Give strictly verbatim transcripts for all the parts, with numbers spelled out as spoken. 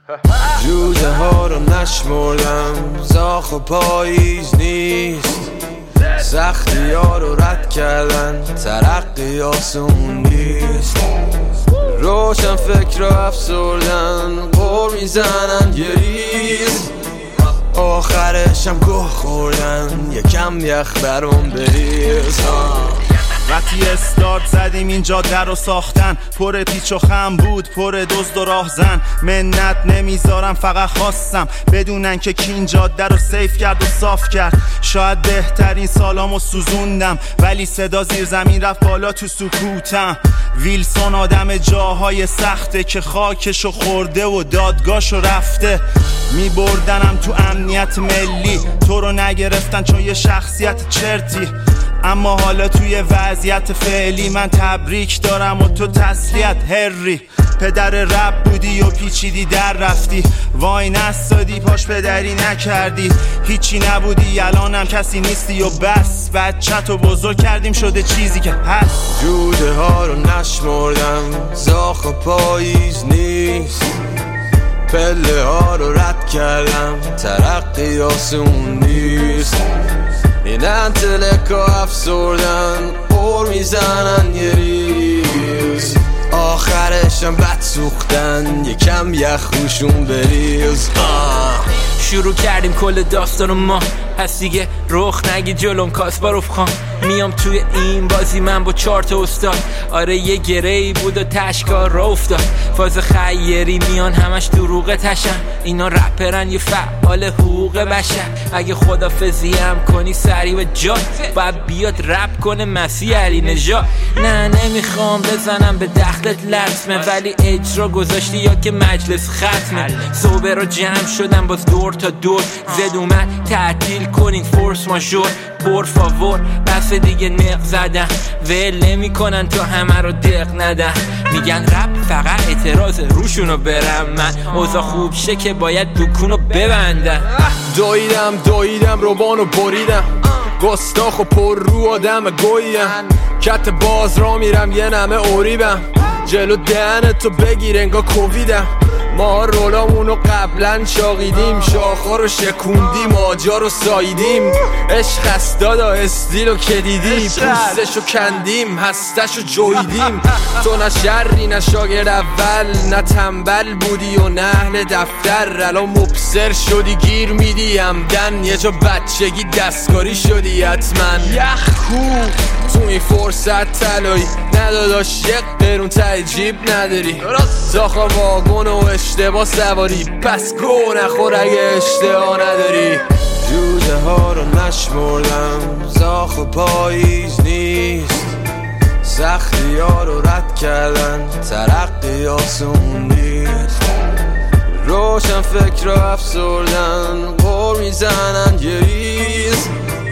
جوجه ها رو نشمردم، زاخ و پاییز نیست، سختی ها رو رد کردن، ترقی آسون نیست. روشن فکر رو افسردن، قور میزنن یه ریز، آخرشم گوه خوردن، یکم یخ برام بریز. وقتی استارت زدیم این جاده رو ساختن، پر پیچ و خم بود، پر دزد و راهزن. منت نمیذارم، فقط خواستم بدونن که کی این جاده رو سیف کرد و صاف کرد. شاید بهترین سالامو سوزوندم، ولی صدا زیر زمین رفت بالا تو سکوتم. ویلسون آدم جاهای سخته که خاکشو خورده و دادگاهشو رفته. میبردنم تو امنیت ملی، تو رو نگرفتن چون یه شخصیت چرتی. اما حالا توی وضعیت فعلی من تبریک دارم و تو تسلیت هری. پدر رپ بودی و پیچیدی در رفتی، وای نستادی پاش پدری نکردی. هیچی نبودی الانم کسی نیستی و بس، بچه‌تو بزرگ کردیم شده چیزی که هست. جوده ها رو نشمردم، زاخ و پاییز نیست، پله ها رو رد کردم، ترقی آسون نیست. این انتلکا افسردن، قور میزنن یه ریز، آخرشم بد سوختن، یکم یخ روشون بریز. آه. شروع کردیم کل داستانو ما، پس دیگه رخ نگی جلوم کاسپاروف خان. میام توی این بازی من با چهار تا استاد، آره یه گره‌ای بود و تشکار را افتاد. فاز خیری میان همش دروغ تشن، اینا رپرن یه فعال حقوق بشر. اگه خدافظی هم کنی سری و جاد، باید بیاد رپ کنه مسیح علی نژاد. نه نمیخوام بزنم به دختت لطمه، ولی اجرا گذاشتی یا که مجلس ختمه. صبح رو جمع شدم باز دور تا دور، زد اومد تعطیل کنین فورس ماژور. پر فاور بس دیگه نق زدن، ول نمی کنن تا همه رو دق ندن. میگن رپ فقط اعتراض روشونو برم من، اوضاع خوب شه که باید دکونو ببندن. دویدم دویدم روبانو بریدم، گستاخ و پر رو آدم گویم. کت باز را میرم یه نمه اوریبم، جلو دهنتو بگیر انگا کوویدم. ما رولامونو قبلا چاقیدیم، شاخا رو شکوندیم، آجا رو ساییدیم. عشق است دادا استیلو که دیدی، پوستشو کندیم، هستشو جویدیم. تو نه شری نه شاگرد اول، نه تنبل بودی و نه اهل دفتر. الان مبصر شدی گیر میدی همدن، یه جا بچگی دستکاری شدی حتما. یخ کو تو این فرصت طلایی، نداداش یک قرون ته جیب نداری. زاخا واگن و اشتباه سواری، پس گو نخور اگه اشتباه نداری. جوجه ها رو نشمردم، زاخ و پاییز نیست، سختی ها رو رد کردن، ترقی آسون نیست. روشن فکر رو افسردن، قور میزنن یه ریز،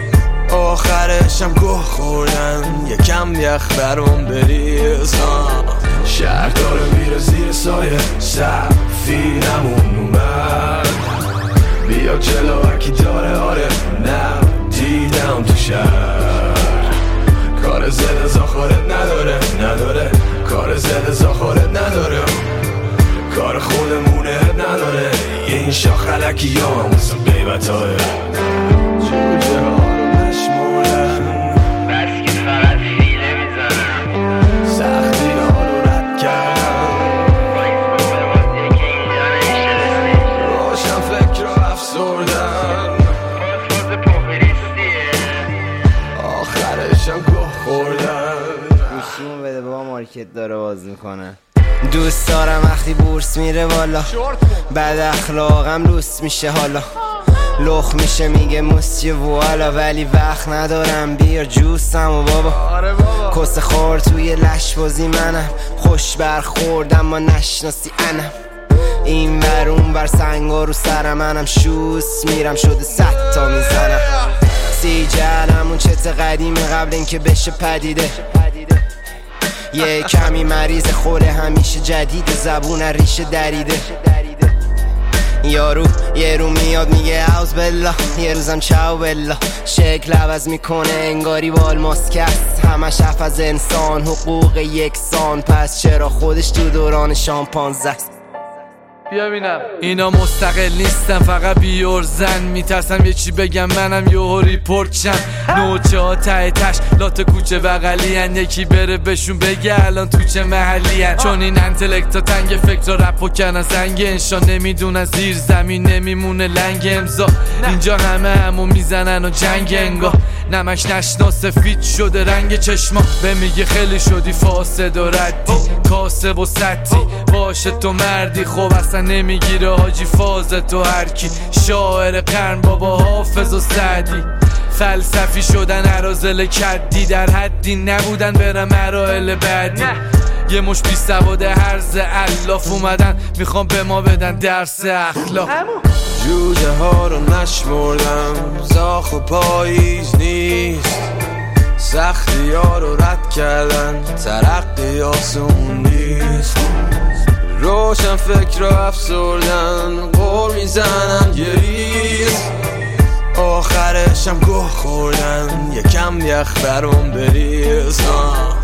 آخرشم گوه خوردن، یکم یخ برام بریز. شهر داره میره زیر سایه، سفینمون اومد، بیا جلو هرکی داره. آره نه دیدم تو شهر، کار زده زاخارت نداره نداره، کار زده زاخارت نداره، کار خودمونه نداره. این شاخ علکی ها مثل قیبت های جوجه ها رو نشمردن، بس که فقط فیله میزنم، سختی ها رو رد کردم، روشن فکر رو افسردن، پاسپورت پاپریستیه، آخرشم گوه خوردن. گوشیمون بده بابا مارکت داره باز میکنه. دوست دارم وقتی بورس میره بالا، بد اخلاقم لوس میشه حالا، لخ میشه میگه موسیه والا، ولی وقت ندارم بیار جوسم و بابا. کس خور توی لش بازی منم، خوش برخوردم ما نشناسی انم. این ور اون بر سنگا رو سرم، منم شوس میرم شده صد تا میزنم. سی جهنمون چت قدیمه قبل اینکه بشه پدیده، یه کمی مریض خوره همیشه جدید، زبون ریشه دریده. یارو یه رو میاد میگه اوز بلا، یه روزم چاو بلا، شکل عوض میکنه انگاری والماس کست. همش حرف از انسان، حقوق یکسان، پس چرا خودش تو دوران شامپانزه است. بیا بینم. اینا مستقل نیستن فقط بیورزن، میترسم یه چی بگم منم یهو ریپورت شم. نوچه ها ته تش لات کوچه بغلی هن، یکی بره بهشون بگه الان تو چه محلی هن. چون این انتلکت ها تنگ فکر رپو کنن زنگ انشا، نمیدونن زیر زمین نمیمونه لنگ امضا. اینجا همه همو میزنن و جنگ انگاه، نمک نشنا سفید شده رنگ چشما. به میگه خیلی شدی فاسد و ردی، کاسب و سطی باشه تو مردی. خب اصلا نمیگیره حاجی فاز تو هرکی، شاعر قرن بابا حافظ و سعدی. فلسفی شدن عرازل کدی، در حدی نبودن برم مراحل بعدی. یه مش بی سواد هرز الاف اومدن میخوام به ما بدن درس اخلاق. جوجه ها رو نشمردم، زاخ و پاییز نیست، سختی ها رو رد کردن، ترقی آسون نیست. روشن فکر رو افسردن، قول میزنن یه ریز، آخرشم گوه خوردن، یکم یخ برام بریز.